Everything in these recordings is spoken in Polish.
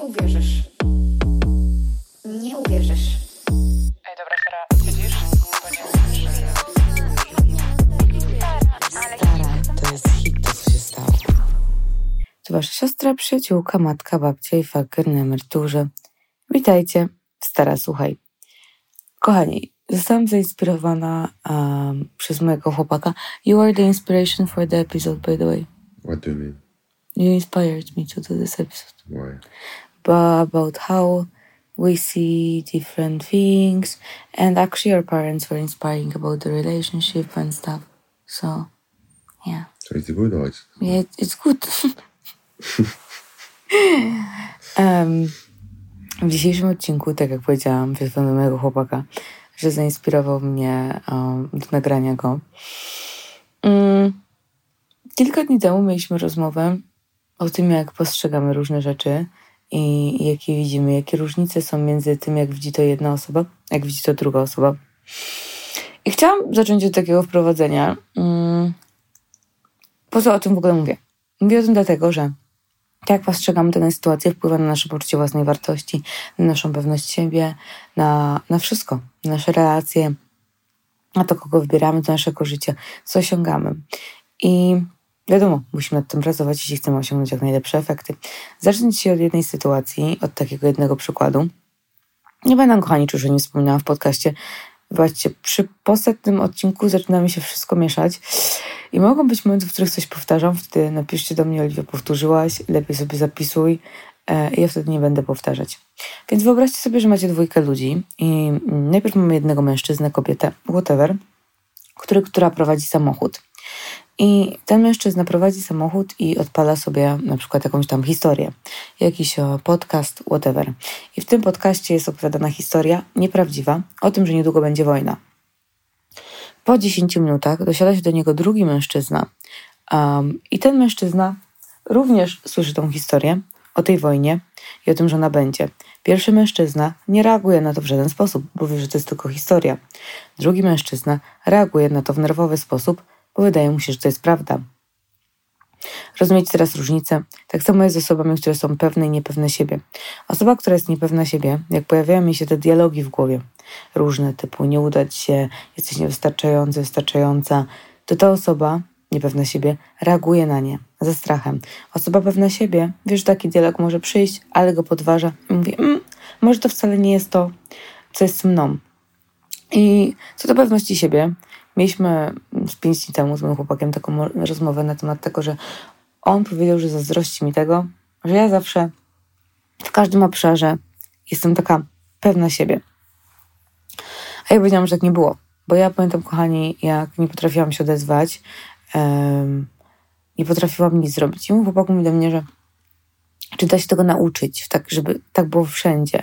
uwierzysz. Nie uwierzysz. Ej, dobra, Sara, siedzisz? Bo nie Stara, to jest hit, to co się stało. To wasza siostra, przyjaciółka, matka, babcia i faker na emeryturze. Witajcie w Stara, słuchaj. Kochani, zostałam zainspirowana przez mojego chłopaka. You are the inspiration for the episode, by the way. What do you mean? You inspired me to do this episode. Why? About how we see different things, and actually your parents were inspiring about the relationship and stuff. So, yeah. So it's good or it's... Yeah, it's good. W dzisiejszym odcinku, tak jak powiedziałam, wyzwałem mojego chłopaka, że zainspirował mnie do nagrania go. Kilka dni temu mieliśmy rozmowę o tym, jak postrzegamy różne rzeczy i jakie widzimy, jakie różnice są między tym, jak widzi to jedna osoba, jak widzi to druga osoba. I chciałam zacząć od takiego wprowadzenia. Po co o tym w ogóle mówię? Mówię o tym dlatego, że tak jak postrzegamy tę sytuację, wpływa na nasze poczucie własnej wartości, na naszą pewność siebie, na wszystko, na nasze relacje, na to, kogo wybieramy do naszego życia, co osiągamy. I wiadomo, musimy nad tym pracować, jeśli chcemy osiągnąć jak najlepsze efekty. Zacznę dzisiaj od jednej sytuacji, od takiego jednego przykładu. Nie będę, kochani, czy już o nim wspominałam w podcaście. Zobaczcie, przy postępnym odcinku zaczyna mi się wszystko mieszać i mogą być momenty, w których coś powtarzam. Wtedy napiszcie do mnie: Oliwia, powtórzyłaś, lepiej sobie zapisuj. Ja wtedy nie będę powtarzać. Więc wyobraźcie sobie, że macie dwójkę ludzi i najpierw mamy jednego mężczyznę, kobietę, whatever, która prowadzi samochód. I ten mężczyzna prowadzi samochód i odpala sobie na przykład jakąś tam historię, jakiś podcast, whatever. I w tym podcaście jest opowiadana historia nieprawdziwa o tym, że niedługo będzie wojna. Po 10 minutach dosiada się do niego drugi mężczyzna i ten mężczyzna również słyszy tą historię o tej wojnie i o tym, że ona będzie. Pierwszy mężczyzna nie reaguje na to w żaden sposób, bo wie, że to jest tylko historia. Drugi mężczyzna reaguje na to w nerwowy sposób, bo wydaje mu się, że to jest prawda. Rozumiecie teraz różnicę? Tak samo jest z osobami, które są pewne i niepewne siebie. Osoba, która jest niepewna siebie, jak pojawiają mi się te dialogi w głowie, różne typu nie uda ci się, jesteś niewystarczający, wystarczająca, to ta osoba niepewna siebie reaguje na nie ze strachem. Osoba pewna siebie wie, że taki dialog może przyjść, ale go podważa i mówi: może to wcale nie jest to, co jest mną. I co do pewności siebie, mieliśmy z 5 dni temu z moim chłopakiem taką rozmowę na temat tego, że on powiedział, że zazdrości mi tego, że ja zawsze w każdym obszarze jestem taka pewna siebie. A ja powiedziałam, że tak nie było. Bo ja pamiętam, kochani, jak nie potrafiłam się odezwać, nie potrafiłam nic zrobić. I mój chłopak mówi do mnie, że czy da się tego nauczyć, tak, żeby tak było wszędzie.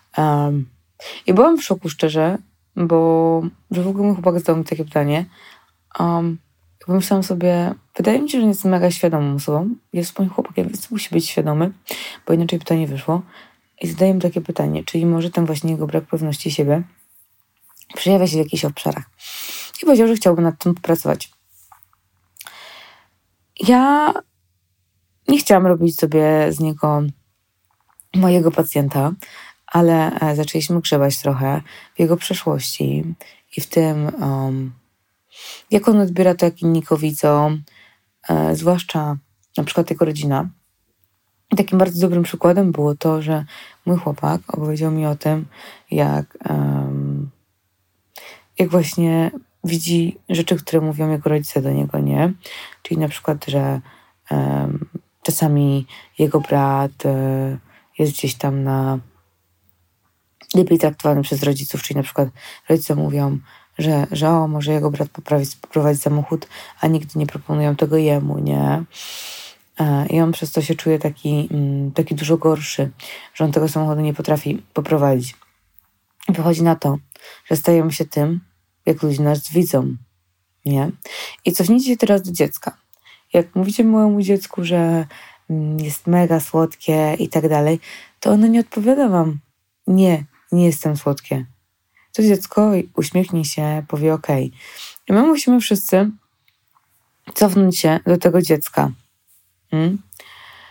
I byłam w szoku, szczerze, bo że w ogóle mój chłopak zadał mi takie pytanie. Pomyślałam sobie, wydaje mi się, że jestem mega świadomą osobą. Jest moim chłopakiem, więc musi być świadomy, bo inaczej by to nie wyszło. I zadaję mu takie pytanie, czyli może ten właśnie jego brak pewności siebie przejawia się w jakichś obszarach. I powiedział, że chciałby nad tym popracować. Ja nie chciałam robić sobie z niego mojego pacjenta, ale zaczęliśmy grzebać trochę w jego przeszłości i w tym, jak on odbiera to, jak inni go widzą, zwłaszcza na przykład jego rodzina. I takim bardzo dobrym przykładem było to, że mój chłopak opowiedział mi o tym, jak właśnie widzi rzeczy, które mówią jego rodzice do niego, nie? Czyli na przykład, że czasami jego brat jest gdzieś tam lepiej traktowany przez rodziców, czyli na przykład rodzice mówią, że może jego brat poprowadzi samochód, a nigdy nie proponują tego jemu, nie? I on przez to się czuje taki dużo gorszy, że on tego samochodu nie potrafi poprowadzić. I wychodzi na to, że stajemy się tym, jak ludzie nas widzą, nie? I cofnijcie się teraz do dziecka. Jak mówicie małemu dziecku, że jest mega słodkie i tak dalej, to ono nie odpowiada wam: nie jestem słodkie. To dziecko uśmiechnie się, powie okej. I my musimy wszyscy cofnąć się do tego dziecka.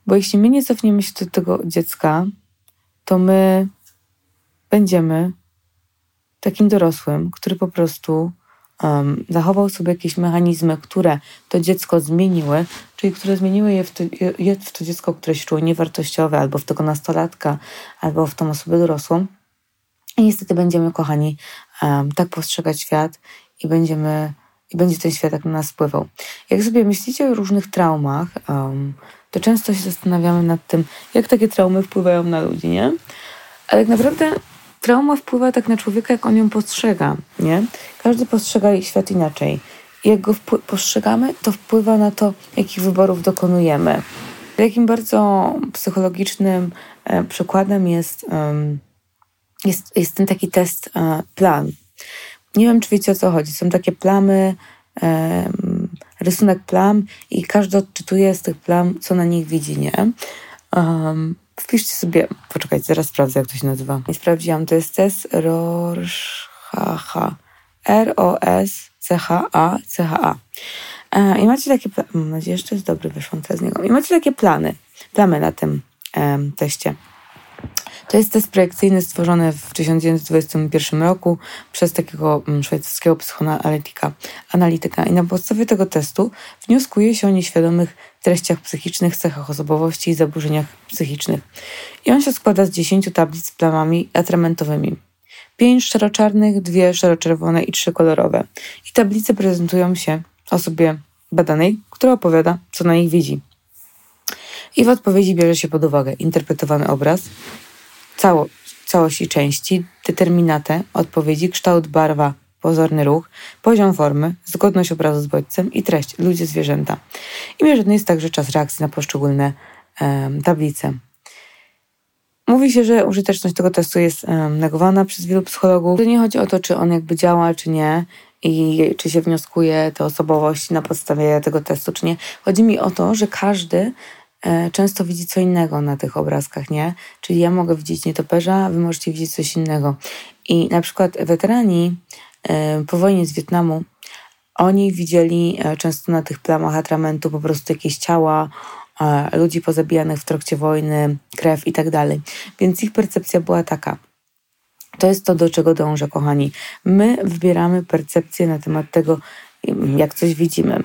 Bo jeśli my nie cofniemy się do tego dziecka, to my będziemy takim dorosłym, który po prostu zachował sobie jakieś mechanizmy, które to dziecko zmieniły, czyli które zmieniły je w to dziecko, które się czuło niewartościowe, albo w tego nastolatka, albo w tą osobę dorosłą. I niestety będziemy, kochani, tak postrzegać świat i będzie ten świat tak na nas wpływał. Jak sobie myślicie o różnych traumach, to często się zastanawiamy nad tym, jak takie traumy wpływają na ludzi, nie? Ale tak naprawdę trauma wpływa tak na człowieka, jak on ją postrzega, nie? Każdy postrzega świat inaczej. I jak go postrzegamy, to wpływa na to, jakich wyborów dokonujemy. Takim bardzo psychologicznym przykładem jest ten taki test plan. Nie wiem, czy wiecie, o co chodzi. Są takie plamy, rysunek plam i każdy odczytuje z tych plam, co na nich widzi, nie? Wpiszcie sobie, poczekajcie, zaraz sprawdzę, jak to się nazywa. I sprawdziłam, to jest test Rorschach. Roschacha. I macie takie, mam nadzieję, że to jest dobry, wyszłam teraz z niego. I macie takie plamy na tym teście. To jest test projekcyjny stworzony w 1921 roku przez takiego szwajcarskiego psychoanalityka. I na podstawie tego testu wnioskuje się o nieświadomych treściach psychicznych, cechach osobowości i zaburzeniach psychicznych. I on się składa z 10 tablic z plamami atramentowymi. 5 szaro-czarnych, 2 szaro-czerwone i 3 kolorowe. I tablice prezentują się osobie badanej, która opowiada, co na nich widzi. I w odpowiedzi bierze się pod uwagę interpretowany obraz, całość i części, determinatę odpowiedzi, kształt, barwa, pozorny ruch, poziom formy, zgodność obrazu z bodźcem i treść, ludzie, zwierzęta. I mierzony jest także czas reakcji na poszczególne tablice. Mówi się, że użyteczność tego testu jest negowana przez wielu psychologów. To nie chodzi o to, czy on jakby działa, czy nie i czy się wnioskuje te osobowości na podstawie tego testu, czy nie. Chodzi mi o to, że każdy często widzi co innego na tych obrazkach, nie? Czyli ja mogę widzieć nietoperza, wy możecie widzieć coś innego. I na przykład weterani po wojnie z Wietnamu, oni widzieli często na tych plamach atramentu po prostu jakieś ciała, ludzi pozabijanych w trakcie wojny, krew i tak dalej. Więc ich percepcja była taka. To jest to, do czego dążę, kochani. My wybieramy percepcję na temat tego, jak coś widzimy.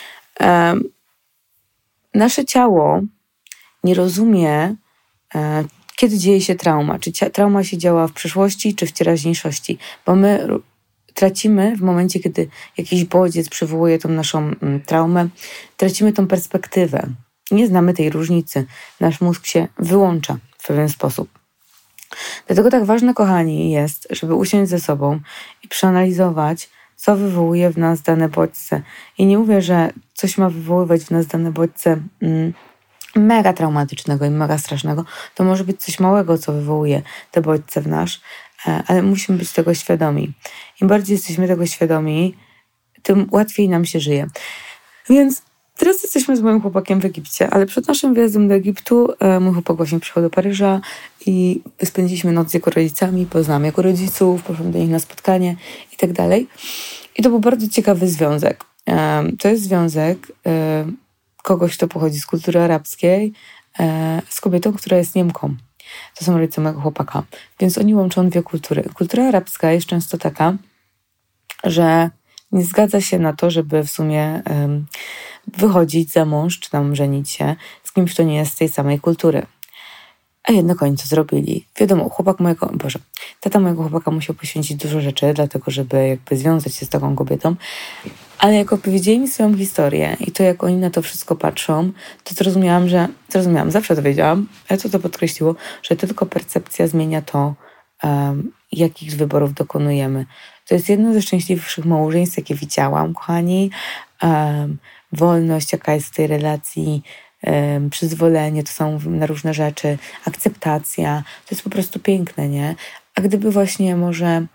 Nasze ciało nie rozumie, kiedy dzieje się trauma. Czy trauma się działa w przeszłości, czy w teraźniejszości. Bo my tracimy w momencie, kiedy jakiś bodziec przywołuje tą naszą traumę, tracimy tą perspektywę. Nie znamy tej różnicy. Nasz mózg się wyłącza w pewien sposób. Dlatego tak ważne, kochani, jest, żeby usiąść ze sobą i przeanalizować, co wywołuje w nas dane bodźce. I nie mówię, że coś ma wywoływać w nas dane bodźce mega traumatycznego i mega strasznego. To może być coś małego, co wywołuje te bodźce w nas, ale musimy być tego świadomi. Im bardziej jesteśmy tego świadomi, tym łatwiej nam się żyje. Więc teraz jesteśmy z moim chłopakiem w Egipcie, ale przed naszym wyjazdem do Egiptu mój chłopak właśnie przyjechał do Paryża i spędziliśmy noc z jego rodzicami, poznałam jego rodziców, poszłam do nich na spotkanie i tak dalej. I to był bardzo ciekawy związek. To jest związek kogoś, kto pochodzi z kultury arabskiej, z kobietą, która jest Niemką. To są rodzice mojego chłopaka. Więc oni łączą dwie kultury. Kultura arabska jest często taka, że nie zgadza się na to, żeby w sumie wychodzić za mąż, czy tam żenić się z kimś, kto nie jest z tej samej kultury. A jednak oni to zrobili. Wiadomo, tata mojego chłopaka musiał poświęcić dużo rzeczy, dlatego żeby jakby związać się z taką kobietą. Ale jak opowiedzieli mi swoją historię i to, jak oni na to wszystko patrzą, to zrozumiałam, zawsze to wiedziałam, ale to podkreśliło, że to tylko percepcja zmienia to, jakich wyborów dokonujemy. To jest jedno ze szczęśliwszych małżeństw, jakie widziałam, kochani. Wolność, jaka jest w tej relacji, przyzwolenie, to są na różne rzeczy, akceptacja, to jest po prostu piękne, nie? A gdyby właśnie może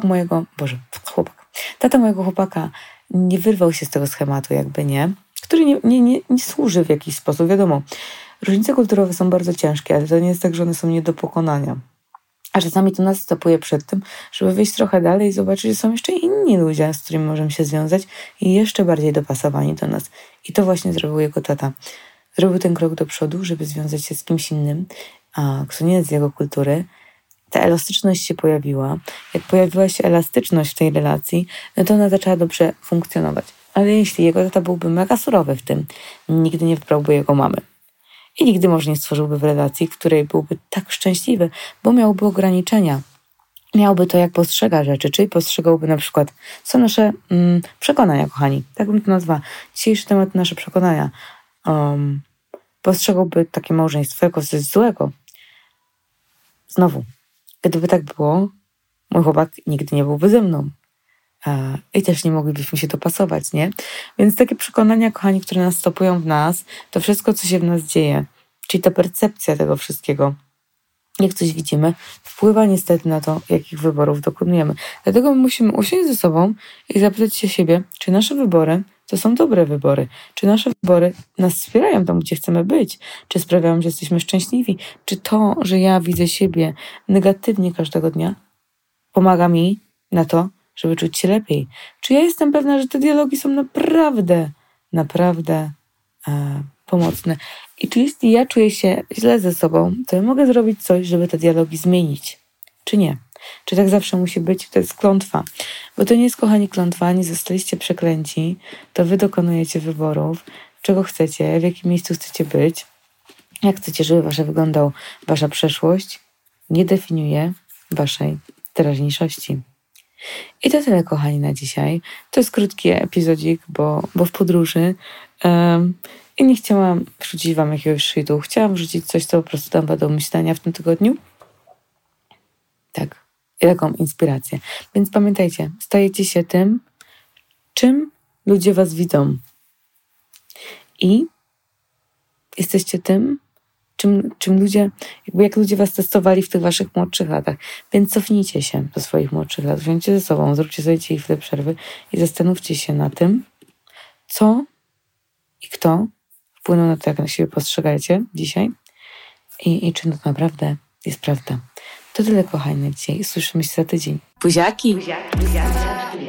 tata mojego chłopaka nie wyrwał się z tego schematu, jakby nie, który nie służy w jakiś sposób, wiadomo, różnice kulturowe są bardzo ciężkie, ale to nie jest tak, że one są nie do pokonania. A czasami to nas stopuje przed tym, żeby wyjść trochę dalej i zobaczyć, że są jeszcze inni ludzie, z którymi możemy się związać i jeszcze bardziej dopasowani do nas. I to właśnie zrobił jego tata. zrobił ten krok do przodu, żeby związać się z kimś innym, kto nie jest z jego kultury, ta elastyczność się pojawiła. Jak pojawiła się elastyczność w tej relacji, no to ona zaczęła dobrze funkcjonować. Ale jeśli jego tata byłby mega surowy w tym, nigdy nie wybrałby jego mamy. I nigdy może nie stworzyłby w relacji, w której byłby tak szczęśliwy, bo miałby ograniczenia. Miałby to, jak postrzega rzeczy, czyli postrzegałby na przykład, co nasze przekonania, kochani. Tak bym to nazwała. Dzisiejszy temat nasze przekonania. Postrzegałby takie małżeństwo jako coś złego. Znowu, gdyby tak było, mój chłopak nigdy nie byłby ze mną. I też nie moglibyśmy się dopasować, nie? Więc takie przekonania, kochani, które nas stopują w nas, to wszystko, co się w nas dzieje, czyli ta percepcja tego wszystkiego, jak coś widzimy, wpływa niestety na to, jakich wyborów dokonujemy. Dlatego musimy usiąść ze sobą i zapytać się siebie, czy nasze wybory to są dobre wybory, czy nasze wybory nas wspierają tam, gdzie chcemy być, czy sprawiają, że jesteśmy szczęśliwi, czy to, że ja widzę siebie negatywnie każdego dnia, pomaga mi na to, żeby czuć się lepiej. Czy ja jestem pewna, że te dialogi są naprawdę pomocne. I czy jeśli ja czuję się źle ze sobą, to ja mogę zrobić coś, żeby te dialogi zmienić. Czy nie? Czy tak zawsze musi być? To jest klątwa. Bo to nie jest, kochani, klątwa, nie zostaliście przeklęci, to wy dokonujecie wyborów, czego chcecie, w jakim miejscu chcecie być, jak chcecie, żeby wyglądała wasza przeszłość, nie definiuje waszej teraźniejszości. I to tyle, kochani, na dzisiaj. To jest krótki epizodzik, bo w podróży i nie chciałam wrzucić wam jakiegoś szytu. Chciałam wrzucić coś, co po prostu dam wam do myślenia w tym tygodniu. Tak. I taką inspirację. Więc pamiętajcie, stajecie się tym, czym ludzie was widzą. I jesteście tym, czym ludzie, jak ludzie was testowali w tych waszych młodszych latach. Więc cofnijcie się do swoich młodszych lat, wziąjcie ze sobą, zróbcie sobie dzisiaj chwilę przerwy i zastanówcie się na tym, co i kto wpłynął na to, jak na siebie postrzegacie dzisiaj i czy to naprawdę jest prawda. To tyle, kochani, na dzisiaj. Słyszymy się za tydzień. Buziaki!